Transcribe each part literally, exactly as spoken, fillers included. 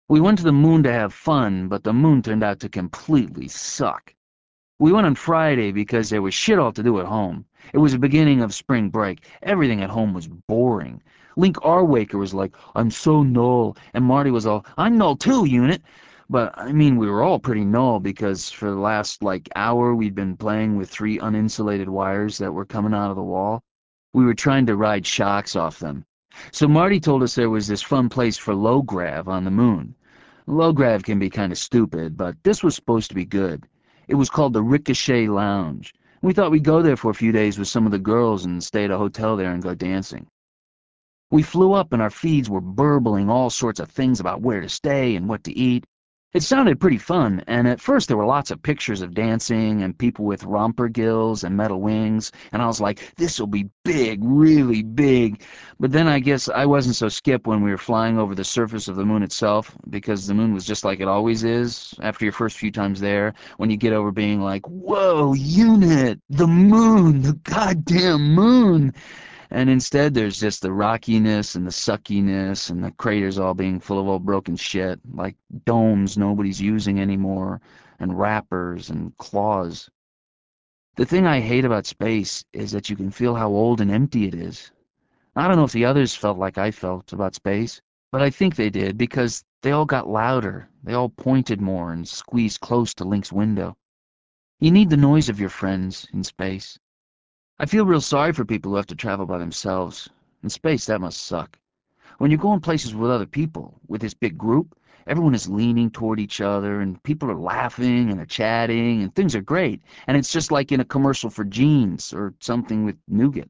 We went to the moon to have fun, but the moon turned out to completely suck. We went on Friday because there was shit all to do at home. It was the beginning of spring break. Everything at home was boring. Link Arwaker was like, I'm so null, and Marty was all, I'm null too, unit. But, I mean, we were all pretty null because for the last, like, hour we'd been playing with three uninsulated wires that were coming out of the wall. We were trying to ride shocks off them. So Marty told us there was this fun place for low grav on the moon. Low grav can be kind of stupid, but this was supposed to be good. It was called the Ricochet Lounge. We thought we'd go there for a few days with some of the girls and stay at a hotel there and go dancing. We flew up and our feeds were burbling all sorts of things about where to stay and what to eat. It sounded pretty fun, and at first there were lots of pictures of dancing and people with romper gills and metal wings, and I was like, this'll be big, really big. But then I guess I wasn't so skip when we were flying over the surface of the moon itself, because the moon was just like it always is after your first few times there, when you get over being like, whoa, unit, the moon, the goddamn moon. And instead there's just the rockiness and the suckiness and the craters all being full of old broken shit, like domes nobody's using anymore, and wrappers and claws. The thing I hate about space is that you can feel how old and empty it is. I don't know if the others felt like I felt about space, but I think they did because they all got louder, they all pointed more and squeezed close to Link's window. You need the noise of your friends in space. I feel real sorry for people who have to travel by themselves. In space, that must suck. When you go in places with other people, with this big group, everyone is leaning toward each other, and people are laughing and they're chatting, and things are great. And it's just like in a commercial for jeans or something with nougat.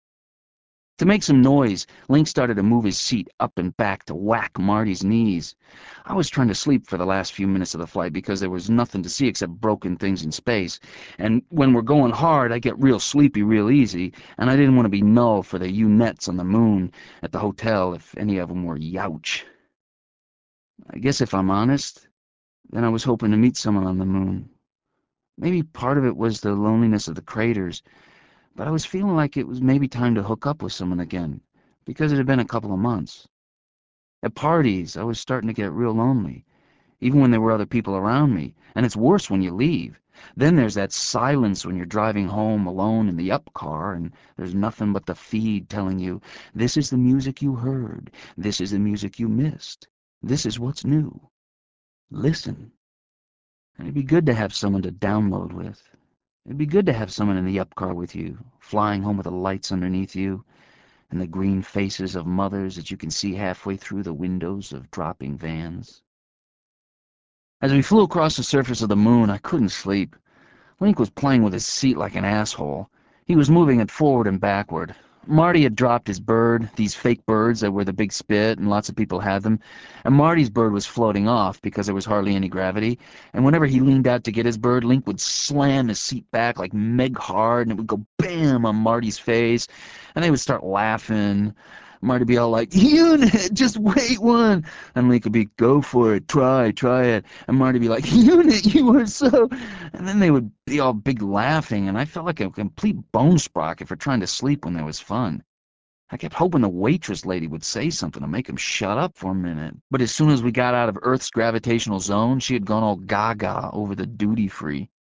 To make some noise, Link started to move his seat up and back to whack Marty's knees. I was trying to sleep for the last few minutes of the flight because there was nothing to see except broken things in space, and when we're going hard I get real sleepy real easy, and I didn't want to be null for the U-Nets on the moon at the hotel if any of them were youch. I guess if I'm honest, then I was hoping to meet someone on the moon. Maybe part of it was the loneliness of the craters, but I was feeling like it was maybe time to hook up with someone again, because it had been a couple of months. At parties, I was starting to get real lonely, even when there were other people around me, and it's worse when you leave. Then there's that silence when you're driving home alone in the up car, and there's nothing but the feed telling you, this is the music you heard, this is the music you missed, this is what's new. Listen. And it'd be good to have someone to download with. It'd be good to have someone in the up car with you, flying home with the lights underneath you, and the green faces of mothers that you can see halfway through the windows of dropping vans. As we flew across the surface of the moon, I couldn't sleep. Link was playing with his seat like an asshole. He was moving it forward and backward. Marty had dropped his bird, these fake birds that were the big spit, and lots of people had them, and Marty's bird was floating off because there was hardly any gravity, and whenever he leaned out to get his bird, Link would slam his seat back like meg hard, and it would go bam on Marty's face, and they would start laughing. Marty would be all like, Unit, just wait one, and Link would be, go for it, try, try it, and Marty would be like, Unit, you are so... And then they would be all big laughing, and I felt like a complete bone sprocket for trying to sleep when there was fun. I kept hoping the waitress lady would say something to make him shut up for a minute, but as soon as we got out of Earth's gravitational zone, she had gone all gaga over the duty-free.